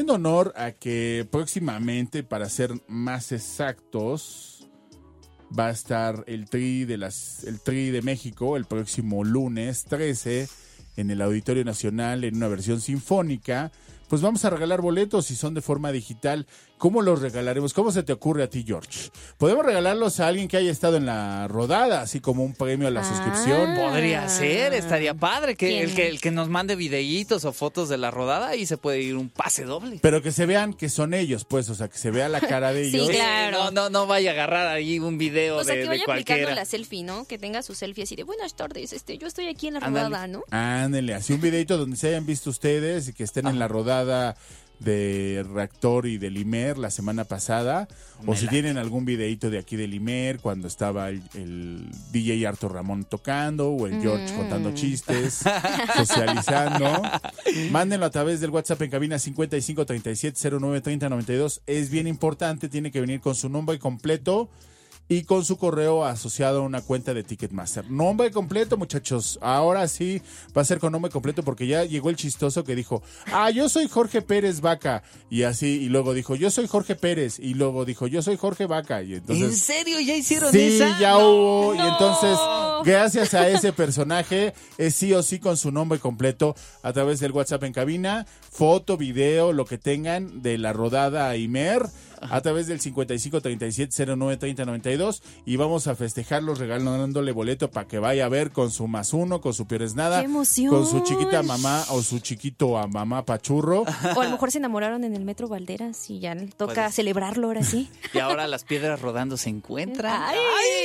haciendo honor a que próximamente, para ser más exactos, va a estar el Tri de México el próximo lunes 13 en el Auditorio Nacional en una versión sinfónica. Pues vamos a regalar boletos y son de forma digital. ¿Cómo los regalaremos? ¿Cómo se te ocurre a ti, George? Podemos regalarlos a alguien que haya estado en la rodada, así como un premio a la suscripción. Podría ser, estaría padre que el que nos mande videitos o fotos de la rodada y se puede ir un pase doble. Pero que se vean que son ellos, pues, o sea, que se vea la cara de ellos. Sí, claro. No vaya a agarrar ahí un video O sea, que vaya de aplicando cualquiera. la selfie, ¿no? Que tenga su selfie así de buenas tardes, yo estoy aquí en la rodada, ¿no? Ándale, así un videito donde se hayan visto ustedes y que estén en la rodada de Reactor y del Imer la semana pasada, o si tienen algún videito de aquí del Imer cuando estaba el DJ Arthur Ramón tocando o el George contando chistes, socializando, mándenlo a través del WhatsApp en cabina 5537093092. Es bien importante, tiene que venir con su nombre completo y con su correo asociado a una cuenta de Ticketmaster. Nombre completo, muchachos. Ahora sí va a ser con nombre completo porque ya llegó el chistoso que dijo, yo soy Jorge Pérez Vaca. Y así, y luego dijo, yo soy Jorge Pérez. Y luego dijo, yo soy Jorge Vaca. Y entonces, ¿en serio? ¿Ya hicieron sí, esa? ya hubo. No. Y entonces, gracias a ese personaje, es sí o sí con su nombre completo a través del WhatsApp en cabina, foto, video, lo que tengan de la rodada Imer, a través del 5537093092 y vamos a festejarlos regalándole boleto para que vaya a ver con su +1, con su Peores Nada, ¡Qué emoción! con su chiquita mamá o su chiquito a mamá Pachurro. O a lo mejor se enamoraron en el Metro Valderas y ya toca Puede ser. celebrarlo ahora sí. Y ahora las piedras rodando se encuentran. ¡Ay!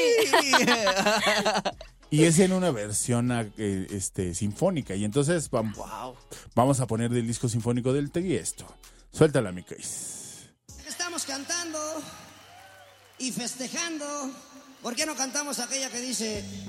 Y es en una versión sinfónica. Y entonces vamos a poner del disco sinfónico del Tri esto. Suéltala, mi Cris. Estamos cantando y festejando. ¿Por qué no cantamos aquella que dice...